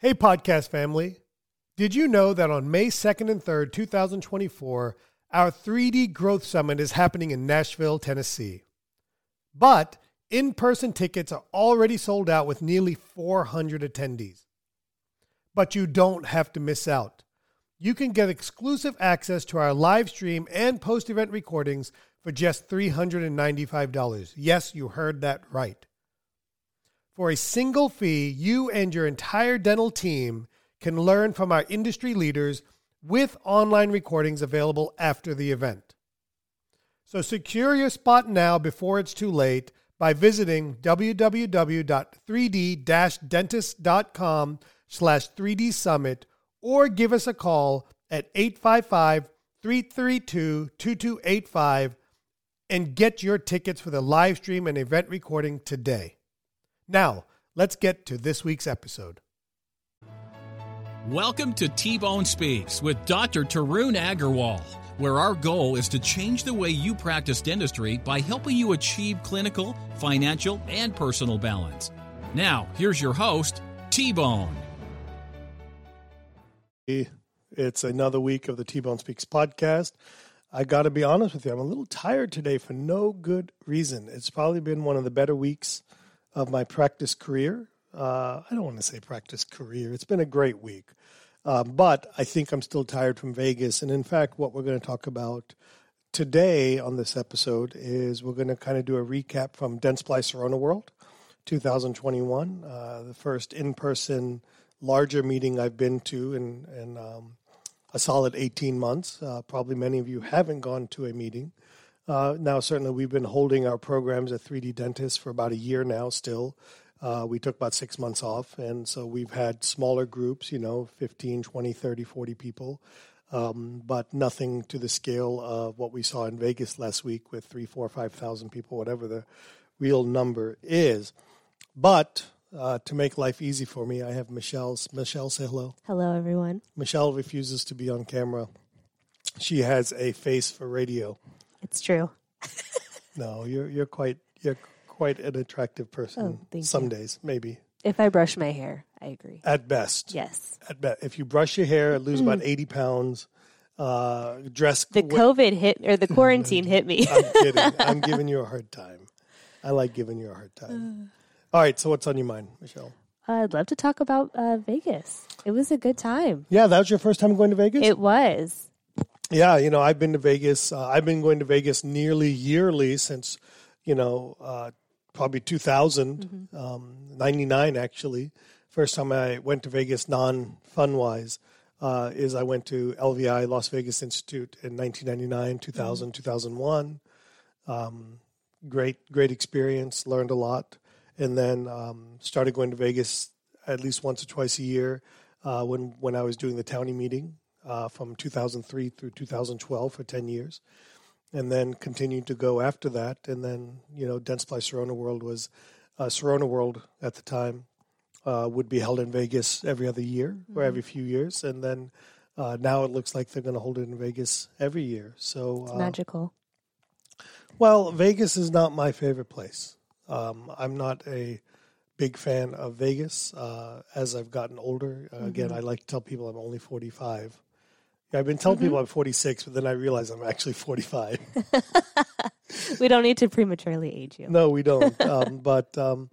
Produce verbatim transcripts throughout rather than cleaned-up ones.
Hey, podcast family. Did you know that on May second and third, twenty twenty-four, our three D Growth Summit is happening in Nashville, Tennessee? But in-person tickets are already sold out with nearly four hundred attendees. But you don't have to miss out. You can get exclusive access to our live stream and post-event recordings for just three hundred ninety-five dollars. Yes, you heard that right. For a single fee, you and your entire dental team can learn from our industry leaders with online recordings available after the event. So secure your spot now before it's too late by visiting www.3d-dentist.com slash 3D Summit or give us a call at eight five five, three three two, two two eight five and get your tickets for the live stream and event recording today. Now, let's get to this week's episode. Welcome to T-Bone Speaks with Doctor Tarun Agarwal, where our goal is to change the way you practice dentistry by helping you achieve clinical, financial, and personal balance. Now, here's your host, T-Bone. It's another week of the T-Bone Speaks podcast. I got to be honest with you, I'm a little tired today for no good reason. It's probably been one of the better weeks of my practice career. Uh, I don't want to say practice career. It's been a great week. Uh, but I think I'm still tired from Vegas. And in fact, what we're going to talk about today on this episode is we're going to kind of do a recap from Dentsply Sirona World twenty twenty-one, uh, the first in-person larger meeting I've been to in, in um, a solid eighteen months. Uh, probably many of you haven't gone to a meeting. Uh, now, certainly, we've been holding our programs at three D Dentist for about a year now still. Uh, we took about six months off, and so we've had smaller groups, you know, fifteen, twenty, thirty, forty people, um, but nothing to the scale of what we saw in Vegas last week with three, four, five thousand people, whatever the real number is. But uh, to make life easy for me, I have Michelle. Michelle, say hello. Hello, everyone. Michelle refuses to be on camera. She has a face for radio. It's true. No, you're you're quite you're quite an attractive person. Oh, thank Some you. days, maybe. If I brush my hair, I agree. At best. Yes. At best. If you brush your hair, lose about eighty pounds. Uh, dress. The COVID hit, or the quarantine hit me. I'm kidding. I'm giving you a hard time. I like giving you a hard time. All right. So what's on your mind, Michelle? I'd love to talk about uh, Vegas. It was a good time. Yeah, that was your first time going to Vegas? It was. Yeah, you know, I've been to Vegas. Uh, I've been going to Vegas nearly yearly since, you know, uh, probably two thousand, mm-hmm. um, ninety-nine actually. First time I went to Vegas non-fun-wise uh, is I went to L V I, Las Vegas Institute, in nineteen ninety-nine, two thousand, mm-hmm. two thousand one. Um, great, great experience, learned a lot. And then um, started going to Vegas at least once or twice a year uh, when, when I was doing the Townie meeting. Uh, from two thousand three through two thousand twelve for ten years, and then continued to go after that. And then, you know, Dentsply Sirona World was, uh, Sirona World at the time uh, would be held in Vegas every other year mm-hmm. or every few years. And then uh, now it looks like they're going to hold it in Vegas every year. So it's uh, magical. Well, Vegas is not my favorite place. Um, I'm not a big fan of Vegas uh, as I've gotten older. Uh, mm-hmm. Again, I like to tell people I'm only forty-five. I've been telling mm-hmm. people I'm forty-six, but then I realize I'm actually forty-five. We don't need to prematurely age you. No, we don't. um, but um,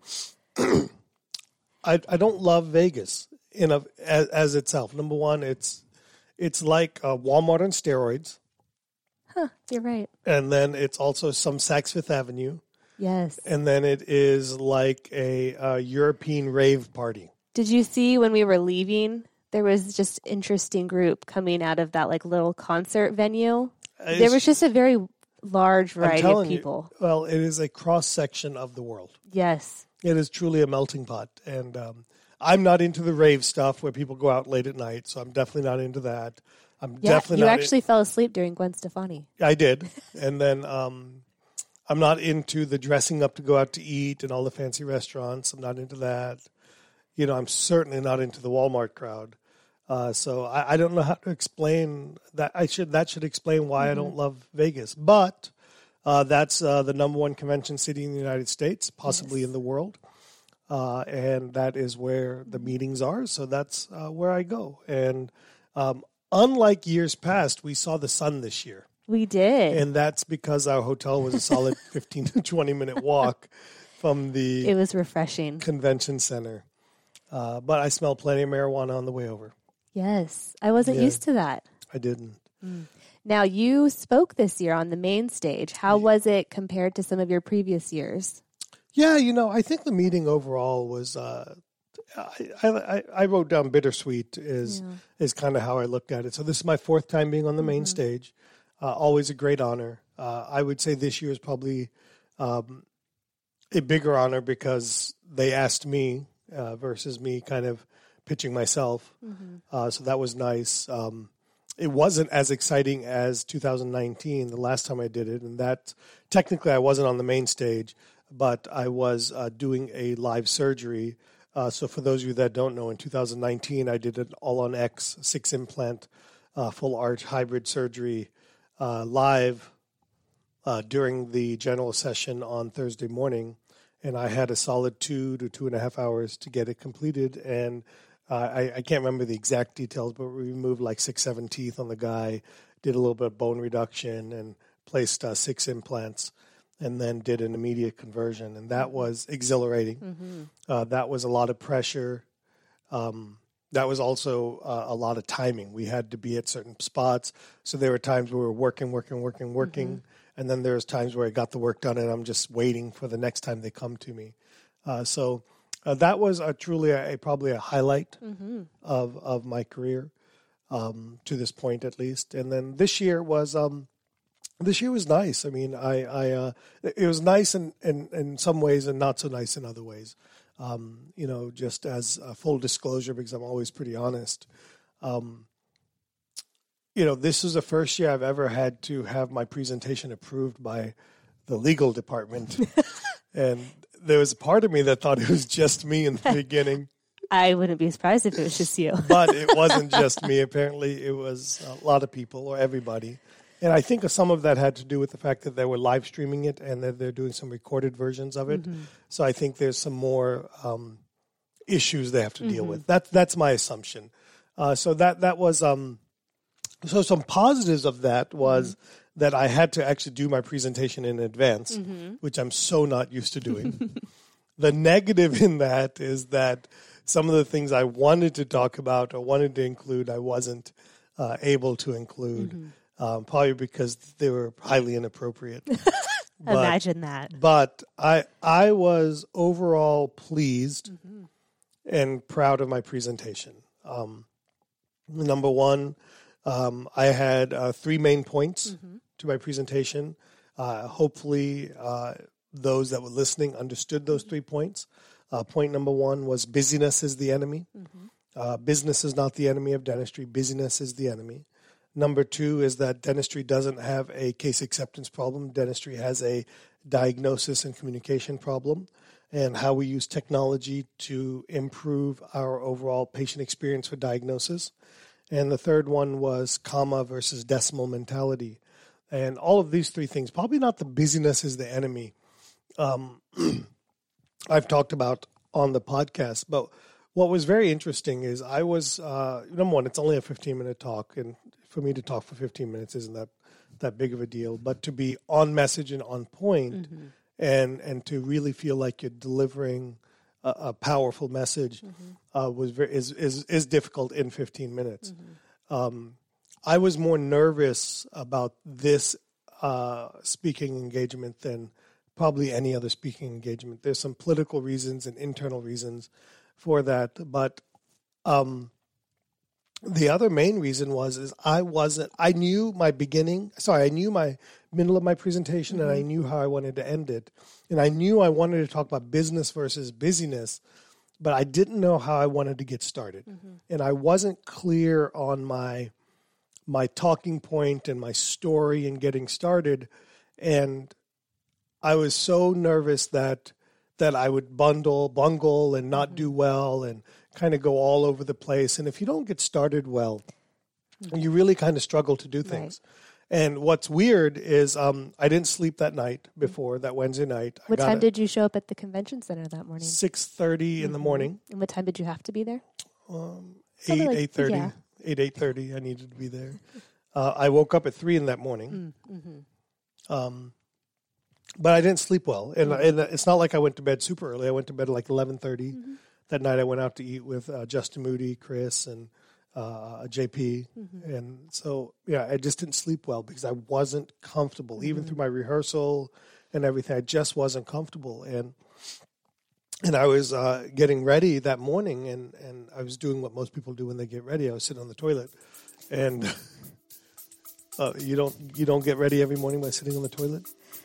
I I don't love Vegas in a, as, as itself. Number one, it's it's like uh, Walmart on steroids. Huh, you're right. And then it's also some Saks Fifth Avenue. Yes. And then it is like a, a European rave party. Did you see when we were leaving? There was just interesting group coming out of that like little concert venue. It's, there was just a very large variety of people. You, well, it is a cross section of the world. Yes. It is truly a melting pot. And um, I'm not into the rave stuff where people go out late at night, so I'm definitely not into that. I'm yeah, definitely you not actually in, fell asleep during Gwen Stefani. I did. And then um, I'm not into the dressing up to go out to eat and all the fancy restaurants. I'm not into that. You know, I'm certainly not into the Walmart crowd. Uh, so I, I don't know how to explain that. I should that should explain why mm-hmm. I don't love Vegas. But uh, that's uh, the number one convention city in the United States, possibly yes. in the world. uh, and that is where the meetings are. So that's uh, where I go. And um, unlike years past, we saw the sun this year. We did. And that's because our hotel was a solid fifteen to twenty minute walk from the It was refreshing. convention center. Uh, but I smelled plenty of marijuana on the way over. Yes. I wasn't Yeah. used to that. I didn't. Mm. Now, you spoke this year on the main stage. How was it compared to some of your previous years? Yeah, you know, I think the meeting overall was, uh, I, I, I wrote down bittersweet is, Yeah. is kind of how I looked at it. So this is my fourth time being on the main Mhm. stage. Uh, always a great honor. Uh, I would say this year is probably um, a bigger honor because they asked me uh, versus me kind of pitching myself. Mm-hmm. Uh, so that was nice. Um, it wasn't as exciting as two thousand nineteen, the last time I did it. And that technically I wasn't on the main stage, but I was uh, doing a live surgery. Uh, so for those of you that don't know, in two thousand nineteen, I did an all-on-X six implant uh, full arch hybrid surgery uh, live uh, during the general session on Thursday morning. And I had a solid two to two and a half hours to get it completed. And uh, I, I can't remember the exact details, but we removed like six, seven teeth on the guy, did a little bit of bone reduction, and placed uh, six implants, and then did an immediate conversion. And that was exhilarating. Mm-hmm. Uh, that was a lot of pressure. Um, that was also uh, a lot of timing. We had to be at certain spots. So there were times where we were working, working, working, working. Mm-hmm. And then there was times where I got the work done and I'm just waiting for the next time they come to me. Uh, so uh, that was a, truly a, a, probably a highlight Mm-hmm. of, of my career um, to this point, at least. And then this year was... Um, This year was nice. I mean, I, I uh, it was nice in, in, in some ways and not so nice in other ways. Um, you know, just as a full disclosure, because I'm always pretty honest. Um, you know, this is the first year I've ever had to have my presentation approved by the legal department. And there was a part of me that thought it was just me in the beginning. I wouldn't be surprised if it was just you. But it wasn't just me. Apparently, it was a lot of people or everybody. And I think some of that had to do with the fact that they were live streaming it and that they're doing some recorded versions of it. Mm-hmm. So I think there's some more um, issues they have to mm-hmm. deal with. That, that's my assumption. Uh, so that that was um, so some positives of that was mm-hmm. that I had to actually do my presentation in advance, mm-hmm. which I'm so not used to doing. The negative in that is that some of the things I wanted to talk about or wanted to include, I wasn't uh, able to include. Mm-hmm. Um, probably because they were highly inappropriate. But, Imagine that. But I I was overall pleased mm-hmm. and proud of my presentation. Um, number one, um, I had uh, three main points mm-hmm. to my presentation. Uh, hopefully, uh, those that were listening understood those three points. Uh, point number one was busyness is the enemy. Mm-hmm. Uh, business is not the enemy of dentistry. Busyness is the enemy. Number two is that dentistry doesn't have a case acceptance problem. Dentistry has a diagnosis and communication problem, and how we use technology to improve our overall patient experience for diagnosis. And the third one was comma versus decimal mentality. And all of these three things, probably not the busyness is the enemy, um, I've talked about on the podcast. But what was very interesting is I was, uh, number one, it's only a fifteen-minute talk, and for me to talk for fifteen minutes isn't that, that big of a deal. But to be on message and on point mm-hmm. and, and to really feel like you're delivering a, a powerful message mm-hmm. uh, was very, is, is, is difficult in fifteen minutes. Mm-hmm. Um, I was more nervous about this uh, speaking engagement than probably any other speaking engagement. There's some political reasons and internal reasons for that, but um, the other main reason was is I wasn't. I knew my beginning. Sorry, I knew my middle of my presentation, mm-hmm. and I knew how I wanted to end it, and I knew I wanted to talk about business versus busyness, but I didn't know how I wanted to get started, mm-hmm. and I wasn't clear on my my talking point and my story and getting started, and I was so nervous that. that I would bundle, bungle, and not mm-hmm. do well and kind of go all over the place. And if you don't get started well, mm-hmm. you really kind of struggle to do things. And what's weird is um, I didn't sleep that night before, that Wednesday night. What time did you show up at the convention center that morning? six thirty mm-hmm. in the morning. And what time did you have to be there? Um, eight, like, eight thirty. Yeah. eight, eight thirty, I needed to be there. Uh, I woke up at three in that morning. Mm-hmm. Um, but I didn't sleep well. And, mm-hmm. and it's not like I went to bed super early. I went to bed at like eleven thirty. Mm-hmm. That night I went out to eat with uh, Justin Moody, Chris, and uh, J P. Mm-hmm. And so, yeah, I just didn't sleep well because I wasn't comfortable. Mm-hmm. Even through my rehearsal and everything, I just wasn't comfortable. And and I was uh, getting ready that morning, and, and I was doing what most people do when they get ready. I was sitting on the toilet. And uh, you don't you don't get ready every morning by sitting on the toilet?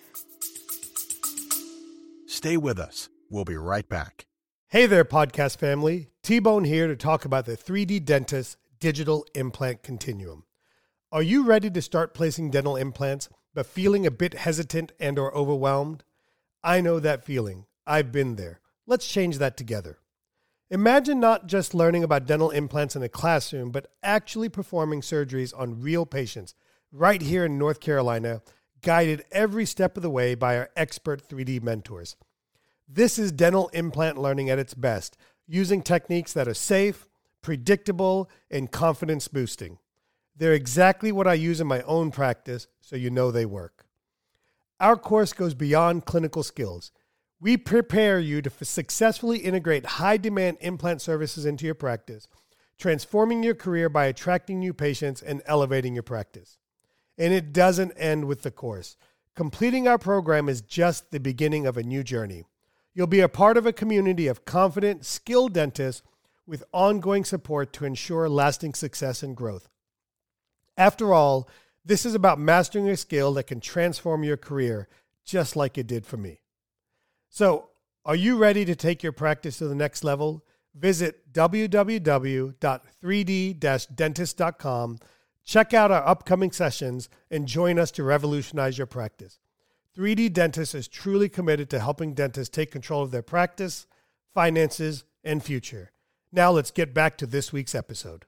Stay with us. We'll be right back. Hey there, podcast family. T-Bone here to talk about the three D Dentist Digital Implant Continuum. Are you ready to start placing dental implants, but feeling a bit hesitant and or overwhelmed? I know that feeling. I've been there. Let's change that together. Imagine not just learning about dental implants in a classroom, but actually performing surgeries on real patients right here in North Carolina, guided every step of the way by our expert three D mentors. This is dental implant learning at its best, using techniques that are safe, predictable, and confidence boosting. They're exactly what I use in my own practice, so you know they work. Our course goes beyond clinical skills. We prepare you to successfully integrate high-demand implant services into your practice, transforming your career by attracting new patients and elevating your practice. And it doesn't end with the course. Completing our program is just the beginning of a new journey. You'll be a part of a community of confident, skilled dentists with ongoing support to ensure lasting success and growth. After all, this is about mastering a skill that can transform your career, just like it did for me. So, are you ready to take your practice to the next level? Visit w w w dot three d dash dentist dot com, check out our upcoming sessions, and join us to revolutionize your practice. three D Dentist is truly committed to helping dentists take control of their practice, finances, and future. Now let's get back to this week's episode.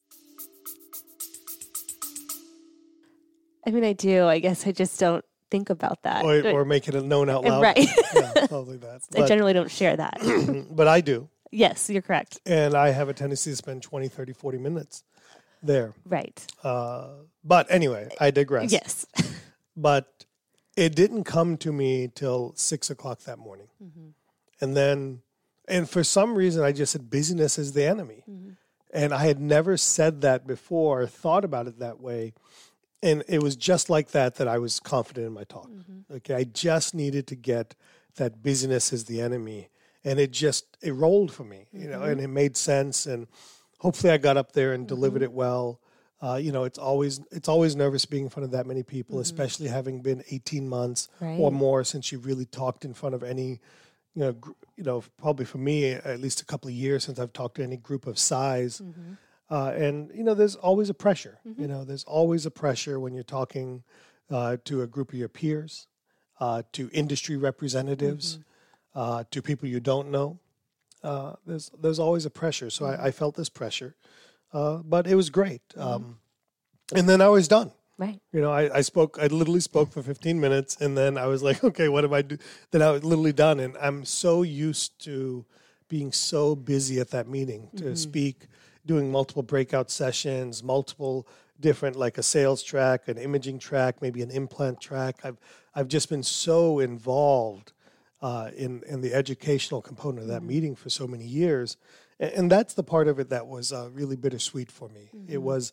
I mean, I do. I guess I just don't think about that. Or, or make it known out loud. Right. Yeah, probably that. I but, generally don't share that. But I do. Yes, you're correct. And I have a tendency to spend twenty, thirty, forty minutes there. Right. Uh, but anyway, I digress. Yes. But it didn't come to me till six o'clock that morning. Mm-hmm. And then, and for some reason, I just said busyness is the enemy. Mm-hmm. And I had never said that before, or thought about it that way. And it was just like that, that I was confident in my talk. Mm-hmm. Okay, I just needed to get that busyness is the enemy. And it just, it rolled for me, you know, mm-hmm. and it made sense. And hopefully I got up there and mm-hmm. delivered it well. Uh, you know, it's always it's always nervous being in front of that many people, mm-hmm. especially having been eighteen months right. or more since you really talked in front of any, you know, gr- you know, probably for me, at least a couple of years since I've talked to any group of size. Mm-hmm. Uh, and, you know, there's always a pressure. Mm-hmm. You know, there's always a pressure when you're talking uh, to a group of your peers, uh, to industry representatives, mm-hmm. uh, to people you don't know. Uh, there's there's always a pressure. So mm-hmm. I, I felt this pressure. Uh, but it was great. Um, and then I was done. Right. You know, I, I spoke, I literally spoke for fifteen minutes, and then I was like, okay, what do I do? Then I was literally done. And I'm so used to being so busy at that meeting to mm-hmm. speak, doing multiple breakout sessions, multiple different, like a sales track, an imaging track, maybe an implant track. I've, I've just been so involved uh, in, in the educational component of that mm-hmm. meeting for so many years. And that's the part of it that was uh, really bittersweet for me. Mm-hmm. It was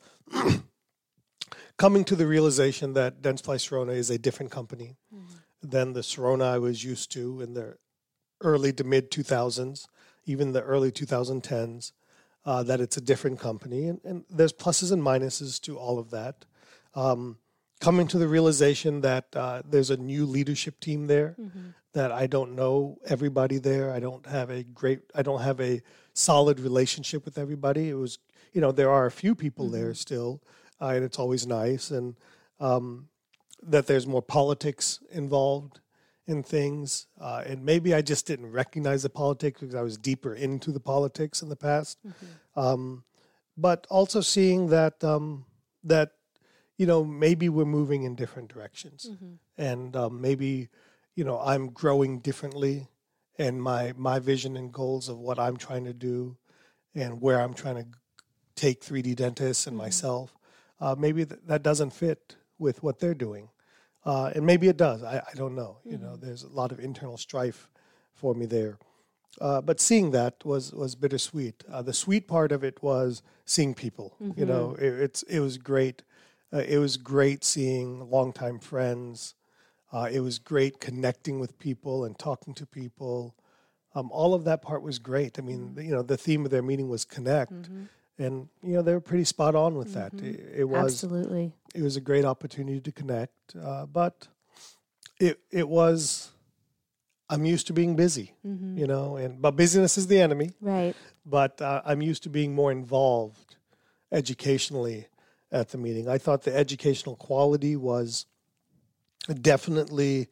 coming to the realization that Dentsply Sirona is a different company mm-hmm. than the Sirona I was used to in the early to mid two thousands, even the early twenty tens, uh, that it's a different company. And, and there's pluses and minuses to all of that. Um, coming to the realization that uh, there's a new leadership team there, mm-hmm. that I don't know everybody there. I don't have a great, I don't have a solid relationship with everybody. It was, you know, there are a few people mm-hmm. there still, uh, and it's always nice. And um, that there's more politics involved in things. Uh, and maybe I just didn't recognize the politics because I was deeper into the politics in the past. Mm-hmm. Um, but also seeing that, um, that, you know, maybe we're moving in different directions. Mm-hmm. And um, maybe, you know, I'm growing differently, and my, my vision and goals of what I'm trying to do and where I'm trying to take three D dentists and mm-hmm. myself, uh, maybe th- that doesn't fit with what they're doing. Uh, and maybe it does. I, I don't know. Mm-hmm. You know, there's a lot of internal strife for me there. Uh, but seeing that was, was bittersweet. Uh, the sweet part of it was seeing people. Mm-hmm. You know, it, it's it was great. Uh, it was great seeing longtime friends. Uh, it was great connecting with people and talking to people. Um, all of that part was great. I mean, mm-hmm. you know, the theme of their meeting was connect. Mm-hmm. And, you know, they were pretty spot on with that. Mm-hmm. It, it was Absolutely. It was a great opportunity to connect. Uh, but it it was, I'm used to being busy, mm-hmm. you know, and but busyness is the enemy. Right. But uh, I'm used to being more involved educationally at the meeting. I thought the educational quality was definitely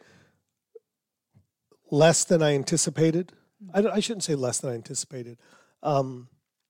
less than I anticipated. Mm-hmm. I, I shouldn't say less than I anticipated. Um,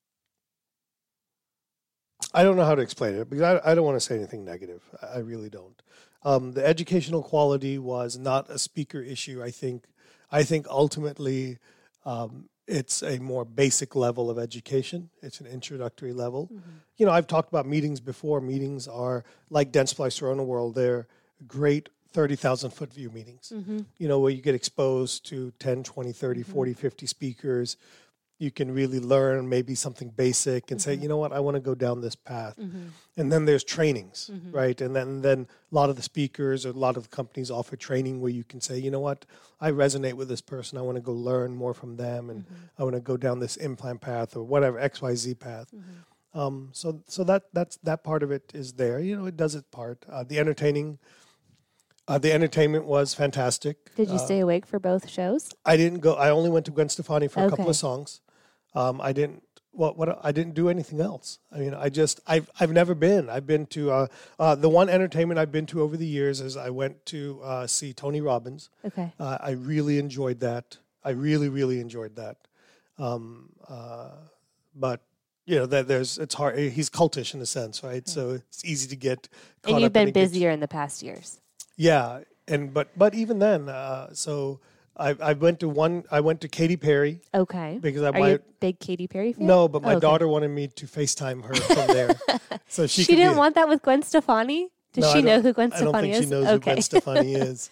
I don't know how to explain it because I, I don't want to say anything negative. I really don't. Um, the educational quality was not a speaker issue. I think. I think ultimately um, it's a more basic level of education. It's an introductory level. Mm-hmm. You know, I've talked about meetings before. Meetings are like Dentsply Sirona World. They're great thirty thousand foot view meetings, mm-hmm. you know, where you get exposed to ten, twenty, thirty, mm-hmm. forty, fifty speakers. You can really learn maybe something basic and mm-hmm. say, you know what, I want to go down this path. Mm-hmm. And then there's trainings, mm-hmm. right? And then, then a lot of the speakers or a lot of the companies offer training where you can say, you know what, I resonate with this person. I want to go learn more from them. And mm-hmm. I want to go down this implant path or whatever, X Y Z path. Mm-hmm. Um, so so that that's that part of it is there. You know, it does its part. Uh, the entertaining, uh, the entertainment was fantastic. Did you uh, stay awake for both shows? I didn't go. I only went to Gwen Stefani for okay. a couple of songs. Um, I didn't. What? What? I didn't do anything else. I mean, I just. I've. I've never been. I've been to. Uh, uh, the one entertainment I've been to over the years is I went to uh, see Tony Robbins. Okay. Uh, I really enjoyed that. I really, really enjoyed that. Um, uh, but you know, that there's. It's hard. He's cultish in a sense, right? Yeah. So it's easy to get. Caught and you've up been in busier gets, in the past years. Yeah, and but but even then, uh, so. I, I went to one. I went to Katy Perry. Okay. Because I Are my, you a big Katy Perry fan? No, but my oh, okay. daughter wanted me to FaceTime her from there, so she. She could didn't be, want that with Gwen Stefani. Does no, she know who Gwen Stefani is? I don't think is? she knows okay. who Gwen Stefani is.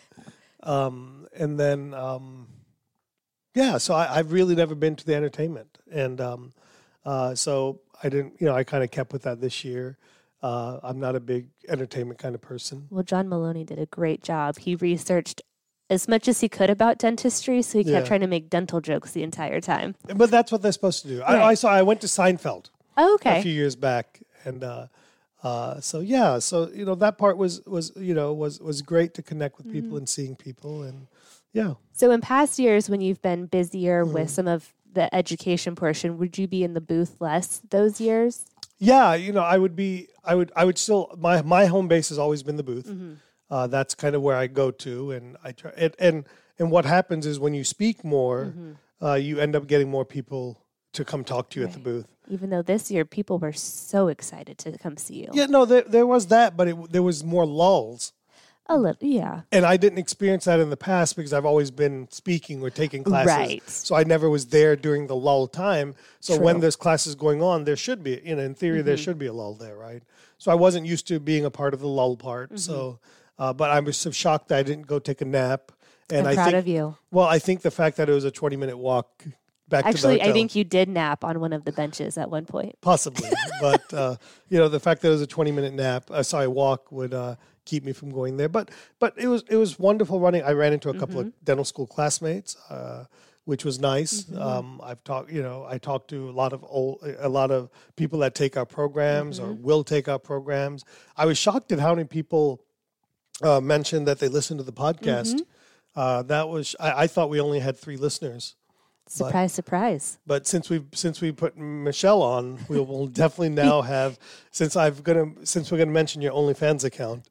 Um, and then, um, yeah, so I, I've really never been to the entertainment, and um, uh, so I didn't. You know, I kind of kept with that this year. Uh, I'm not a big entertainment kind of person. Well, John Maloney did a great job. He researched as much as he could about dentistry, so he kept yeah. trying to make dental jokes the entire time. But that's what they're supposed to do. Right. I, I saw. I went to Seinfeld oh, okay. a few years back, and uh, uh, so yeah, so you know that part was was you know was was great to connect with people mm-hmm. and seeing people, and yeah. So in past years, when you've been busier mm-hmm. with some of the education portion, would you be in the booth less those years? Yeah, you know, I would be. I would. I would still. My my home base has always been the booth. Mm-hmm. Uh, that's kind of where I go to, and I try. And and, and what happens is when you speak more, mm-hmm. uh, you end up getting more people to come talk to you right. at the booth. Even though this year people were so excited to come see you. Yeah, no, there there was that, but it, there was more lulls. A little, yeah. And I didn't experience that in the past because I've always been speaking or taking classes. Right. So I never was there during the lull time. So True. when there's classes going on, there should be, you know, in theory, mm-hmm. there should be a lull there, right? So I wasn't used to being a part of the lull part. Mm-hmm. So, uh, but I was so shocked that I didn't go take a nap. And I'm I proud think, of you. Well, I think the fact that it was a twenty minute walk back Actually, to the hotel. I think you did nap on one of the benches at one point. Possibly. But, uh, you know, the fact that it was a twenty minute nap, uh, sorry, walk would uh, keep me from going there. But but it was it was wonderful running. I ran into a couple mm-hmm. of dental school classmates, uh, which was nice. Mm-hmm. Um, I've talked, you know, I talked to a lot of old, a lot of people that take our programs mm-hmm. or will take our programs. I was shocked at how many people uh, mentioned that they listened to the podcast. Mm-hmm. Uh, that was I, I thought we only had three listeners. Surprise, but, surprise. But since we since we put Michelle on, we will definitely now have since I've gonna since we're gonna mention your OnlyFans account.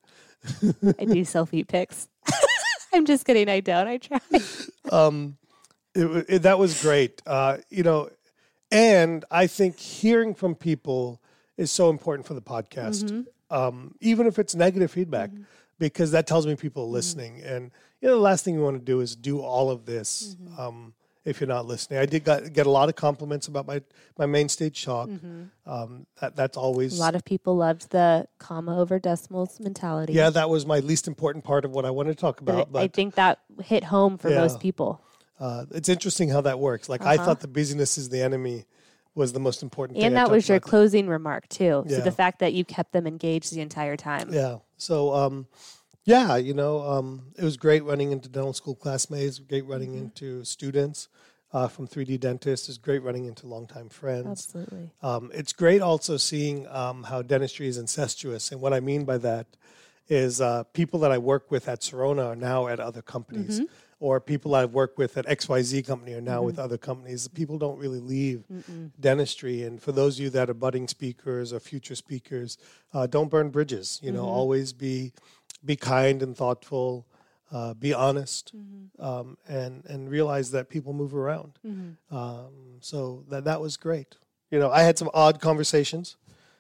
I do selfie pics. I'm just kidding. I don't. I try. Um, it, it, that was great. Uh, you know, and I think hearing from people is so important for the podcast. Mm-hmm. um, even if it's negative feedback, mm-hmm. because that tells me people are listening. Mm-hmm. And you know, the last thing you want to do is do all of this mm-hmm. um, if you're not listening. I did got, get a lot of compliments about my, my main stage talk. Mm-hmm. Um, that that's always a lot of people loved the comma over decimals mentality. Yeah, that was my least important part of what I wanted to talk about. But, but I think that hit home for yeah. most people. Uh, it's interesting how that works. Like uh-huh. I thought the busyness is the enemy was the most important thing. And that was your about. closing remark too. Yeah. So the fact that you kept them engaged the entire time. Yeah. So, um, yeah, you know, um, it was great running into dental school classmates, great running mm-hmm. into students uh, from three D dentists. It's great running into longtime friends. Absolutely. Um, it's great also seeing um, how dentistry is incestuous. And what I mean by that is uh, people that I work with at Sirona are now at other companies. Mm-hmm. Or people I've worked with at X Y Z company are now mm-hmm. with other companies. People don't really leave Mm-mm. dentistry. And for those of you that are budding speakers or future speakers, uh, don't burn bridges. You know, mm-hmm. always be be kind and thoughtful, uh, be honest, mm-hmm. um, and and realize that people move around. Mm-hmm. Um, so that that was great. You know, I had some odd conversations.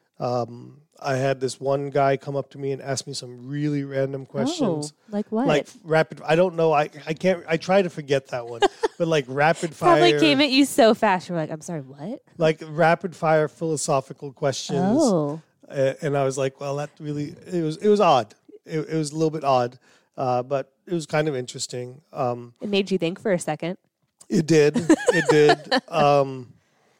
Um, I had this one guy come up to me and ask me some really random questions. Oh, like what? Like rapid. I don't know. I, I can't. I try to forget that one. But like rapid fire. Probably came at you so fast. You're like, I'm sorry, what? Like rapid fire philosophical questions. Oh. Uh, and I was like, well, that really. It was. It was odd. It, it was a little bit odd, uh, but it was kind of interesting. Um, it made you think for a second. It did. It did. Um,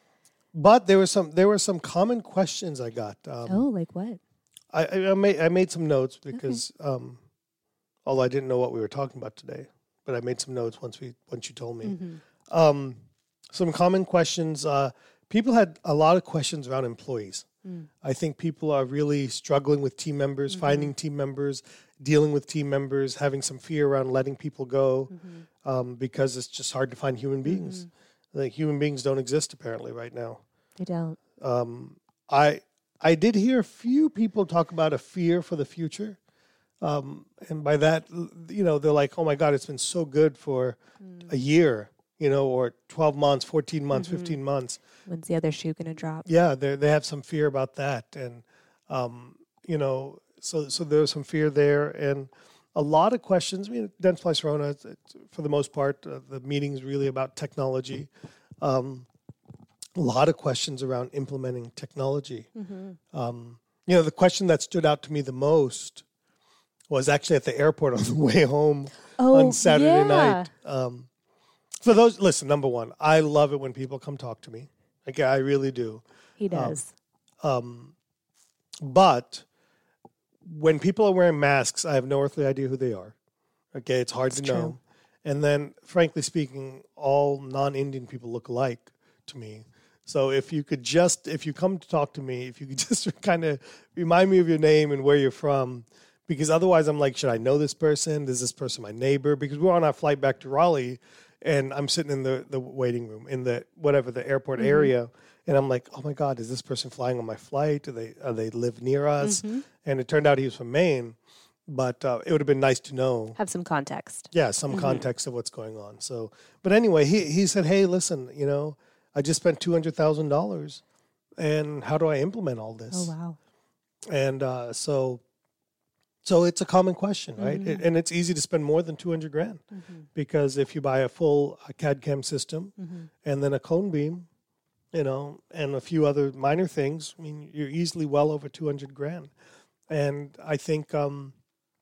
But there were some there were some common questions I got. Um, oh, like what? I, I made I made some notes because okay. um, although I didn't know what we were talking about today, but I made some notes once we once you told me. Mm-hmm. Um, some common questions. Uh, people had a lot of questions around employees. Mm. I think people are really struggling with team members, mm-hmm. finding team members, dealing with team members, having some fear around letting people go mm-hmm. um, because it's just hard to find human beings. Mm-hmm. Like human beings don't exist apparently right now. They don't. Um, I I did hear a few people talk about a fear for the future, um, and by that, you know, they're like, "Oh my God, it's been so good for mm. a year, you know, or twelve months, fourteen months, mm-hmm. fifteen months. When's the other shoe going to drop?" Yeah, they they have some fear about that, and um, you know, so so there's some fear there, and a lot of questions. I mean, Dentsply Sirona, for the most part, uh, the meeting's really about technology. Um, a lot of questions around implementing technology. Mm-hmm. Um, you know, the question that stood out to me the most was actually at the airport on the way home oh, on Saturday yeah. night. Um, for those, listen, number one, I love it when people come talk to me. Like, I really do. He does. Um, um, but when people are wearing masks, I have no earthly idea who they are. Okay, it's hard That's to know. True. And then, frankly speaking, all non-Indian people look alike to me. So if you could just, if you come to talk to me, if you could just kind of remind me of your name and where you're from, because otherwise I'm like, should I know this person? Is this person my neighbor? Because we're on our flight back to Raleigh, and I'm sitting in the, the waiting room, in the, whatever, the airport mm-hmm. area, and I'm like, oh my God, is this person flying on my flight? Do they, are they live near us? Mm-hmm. And it turned out he was from Maine. But uh, it would have been nice to know. Have some context. Yeah, some mm-hmm. context of what's going on. So, but anyway, he he said, hey, listen, you know, I just spent two hundred thousand dollars, and how do I implement all this? Oh, wow. And uh, so, so it's a common question, right? Mm-hmm. It, and it's easy to spend more than two hundred grand mm-hmm. because if you buy a full uh, C A D C A M system mm-hmm. and then a cone beam, you know, and a few other minor things, I mean, you're easily well over two hundred grand. And I think... Um,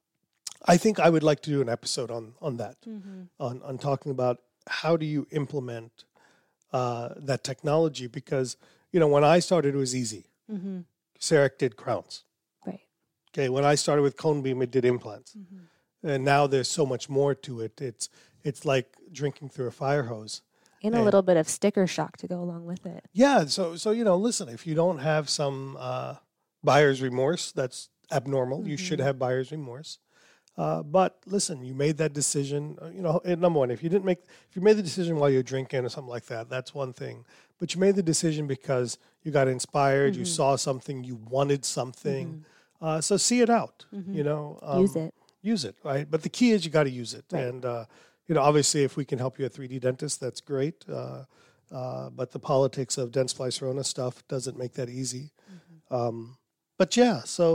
I think I would like to do an episode on on that, mm-hmm. on on talking about how do you implement uh, that technology, because you know when I started it was easy. Mm-hmm. CEREC did crowns, right? Okay, when I started with cone beam, it did implants, mm-hmm. and now there's so much more to it. It's it's like drinking through a fire hose, and, and a little bit of sticker shock to go along with it. Yeah, so so you know, listen, if you don't have some uh, buyer's remorse, that's abnormal. Mm-hmm. You should have buyer's remorse. Uh, but listen, you made that decision. You know, number one, if you didn't make, if you made the decision while you're drinking or something like that, that's one thing. But you made the decision because you got inspired, mm-hmm. you saw something, you wanted something. Mm-hmm. Uh, so see it out. Mm-hmm. You know, um, use it. Use it, right? But the key is you got to use it. Right. And uh, you know, obviously, if we can help you at three D dentist, that's great. Uh, uh, but the politics of Dentsply Sirona stuff doesn't make that easy. Mm-hmm. Um, but yeah, so.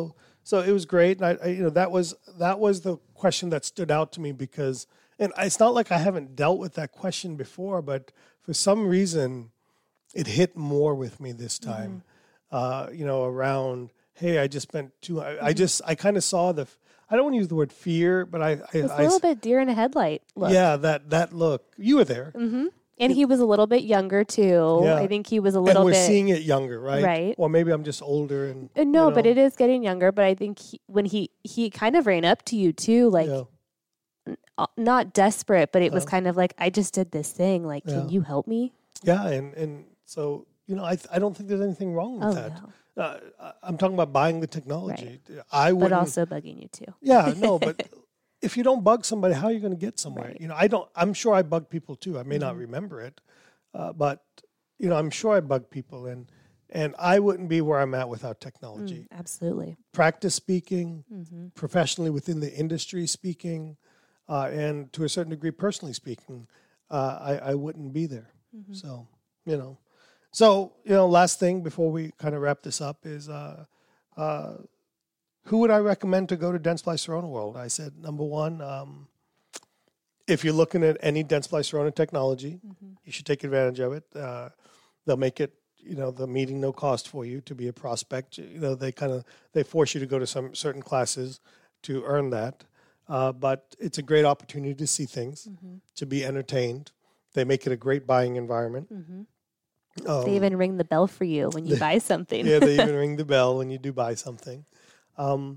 so it was great. And I, I, you know, that was that was the question that stood out to me because, and it's not like I haven't dealt with that question before, but for some reason, it hit more with me this time. Mm-hmm. Uh, you know, around, hey, I just spent two. I, mm-hmm. I just I kind of saw the. I don't want to use the word fear, but I. I it's a little I, bit deer in a headlight look. Yeah, that that look. You were there. Mm-hmm. And he was a little bit younger, too. Yeah. I think he was a little and we're bit... we're seeing it younger, right? Right. Or maybe I'm just older. and uh, No, you know. but it is getting younger. But I think he, when he... He kind of ran up to you, too. Like, yeah. n- not desperate, but it was uh, kind of like, I just did this thing. Like, yeah. can you help me? Yeah, and, and so, you know, I th- I don't think there's anything wrong with oh, that. No. Uh, I'm talking about buying the technology. Right. I would, But also bugging you, too. Yeah, no, but... If you don't bug somebody, how are you going to get somewhere? Right. You know, I don't. I'm sure I bug people too. I may mm-hmm. not remember it, uh, but you know, I'm sure I bug people, and and I wouldn't be where I'm at without technology. Mm, absolutely. Practice speaking, mm-hmm. professionally within the industry speaking, uh, and to a certain degree personally speaking, uh, I, I wouldn't be there. Mm-hmm. So you know, so you know, last thing before we kind of wrap this up is. Uh, uh, Who would I recommend to go to Dentsply Sirona World? I said, number one, um, if you're looking at any Dentsply Sirona technology, mm-hmm. you should take advantage of it. Uh, they'll make it, you know, the meeting no cost for you to be a prospect. You know, they kind of they force you to go to some certain classes to earn that. Uh, but it's a great opportunity to see things, mm-hmm. to be entertained. They make it a great buying environment. Mm-hmm. Um, they even ring the bell for you when you they, buy something. Yeah, they even ring the bell when you do buy something. Um,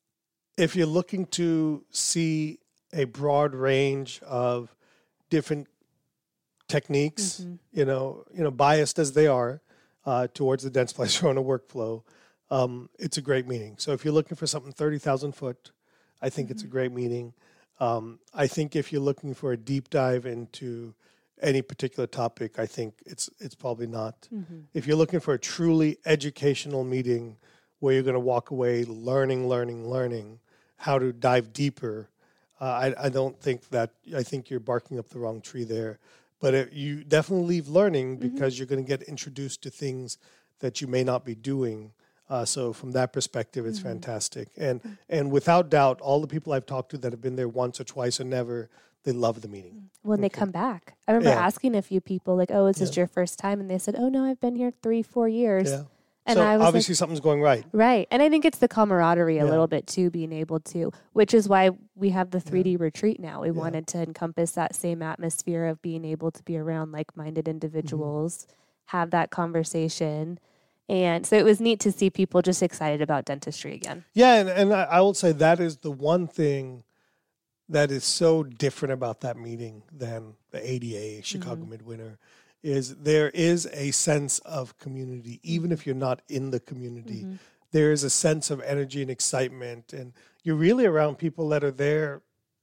if you're looking to see a broad range of different techniques, mm-hmm. you know, you know, biased as they are uh, towards the Dentsply Sirona workflow, um, it's a great meeting. So if you're looking for something thirty thousand foot, I think mm-hmm. it's a great meeting. Um, I think if you're looking for a deep dive into any particular topic, I think it's it's probably not. Mm-hmm. If you're looking for a truly educational meeting where you're going to walk away learning, learning, learning how to dive deeper, uh, I, I don't think that, I think you're barking up the wrong tree there. But it, you definitely leave learning because mm-hmm. you're going to get introduced to things that you may not be doing. Uh, so from that perspective, it's mm-hmm. fantastic. And mm-hmm. and without doubt, all the people I've talked to that have been there once or twice or never, they love the meeting. When okay. they come back. I remember yeah. asking a few people, like, oh, is this yeah. your first time? And they said, oh, no, I've been here three, four years. Yeah. And so I was obviously like, something's going right. Right. And I think it's the camaraderie a yeah. little bit too, being able to, which is why we have the three D yeah. retreat now. We yeah. wanted to encompass that same atmosphere of being able to be around like-minded individuals, mm-hmm. have that conversation. And so it was neat to see people just excited about dentistry again. Yeah. And, and I, I will say that is the one thing that is so different about that meeting than the A D A, Chicago mm-hmm. Midwinter, is there is a sense of community, even if you're not in the community. Mm-hmm. There is a sense of energy and excitement, and you're really around people that are there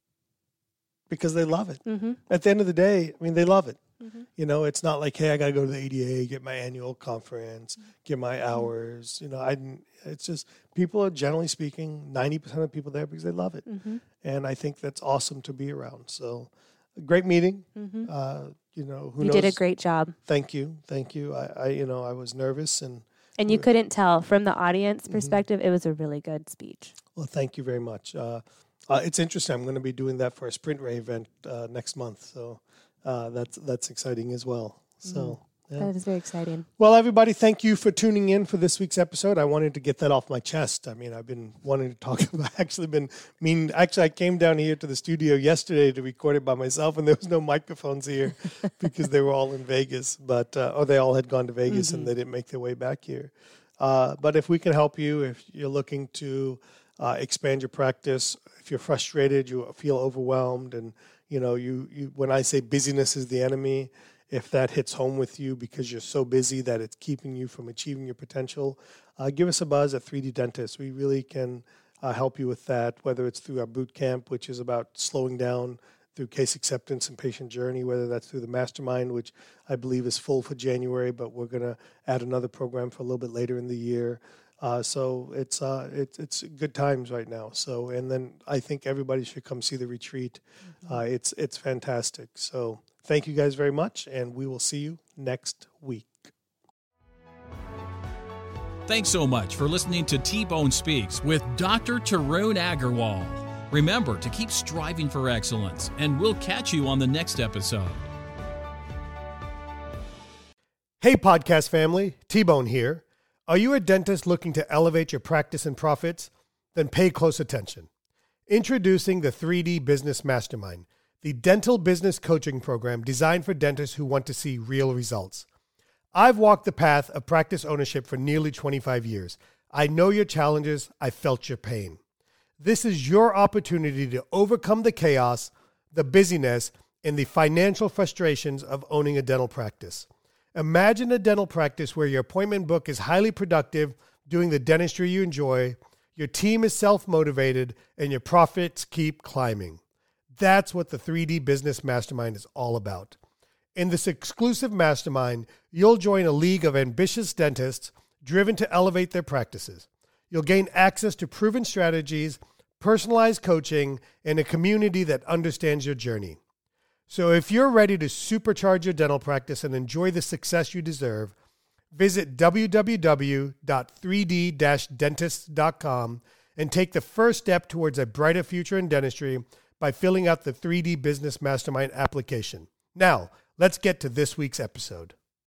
because they love it. Mm-hmm. At the end of the day, I mean, they love it. Mm-hmm. You know, it's not like, hey, I got to go to the A D A, get my annual conference, mm-hmm. get my hours. You know, I didn't, it's just people are generally speaking, ninety percent of people there because they love it. Mm-hmm. And I think that's awesome to be around. So a great meeting. Mm-hmm. Uh, you know, who you knows? did a great job. Thank you. Thank you. I, I you know, I was nervous and And you couldn't tell from the audience perspective, mm-hmm. it was a really good speech. Well, thank you very much. Uh, uh, it's interesting. I'm going to be doing that for a Sprint Ray event uh, next month. So uh, that's that's exciting as well. So mm. yeah. That is very exciting. Well, everybody, thank you for tuning in for this week's episode. I wanted to get that off my chest. I mean, I've been wanting to talk about, actually been, mean, actually I came down here to the studio yesterday to record it by myself, and there was no microphones here because they were all in Vegas, but, uh, or they all had gone to Vegas mm-hmm. and they didn't make their way back here. Uh, but if we can help you, if you're looking to uh, expand your practice, if you're frustrated, you feel overwhelmed, and, you know, you, you when I say busyness is the enemy, if that hits home with you because you're so busy that it's keeping you from achieving your potential, uh, give us a buzz at three D Dentist. We really can uh, help you with that, whether it's through our boot camp, which is about slowing down through case acceptance and patient journey, whether that's through the mastermind, which I believe is full for January, but we're going to add another program for a little bit later in the year. Uh, so it's uh, it, it's good times right now. So, and then I think everybody should come see the retreat. Mm-hmm. Uh, it's it's fantastic. So thank you guys very much, and we will see you next week. Thanks so much for listening to T-Bone Speaks with Doctor Tarun Agarwal. Remember to keep striving for excellence, and we'll catch you on the next episode. Hey, podcast family, T-Bone here. Are you a dentist looking to elevate your practice and profits? Then pay close attention. Introducing the three D Business Mastermind, the dental business coaching program designed for dentists who want to see real results. I've walked the path of practice ownership for nearly twenty-five years. I know your challenges. I felt your pain. This is your opportunity to overcome the chaos, the busyness, and the financial frustrations of owning a dental practice. Imagine a dental practice where your appointment book is highly productive, doing the dentistry you enjoy, your team is self-motivated, and your profits keep climbing. That's what the three D Business Mastermind is all about. In this exclusive mastermind, you'll join a league of ambitious dentists driven to elevate their practices. You'll gain access to proven strategies, personalized coaching, and a community that understands your journey. So if you're ready to supercharge your dental practice and enjoy the success you deserve, visit w w w dot three d dash dentist dot com and take the first step towards a brighter future in dentistry by filling out the three D Business Mastermind application. Now, let's get to this week's episode.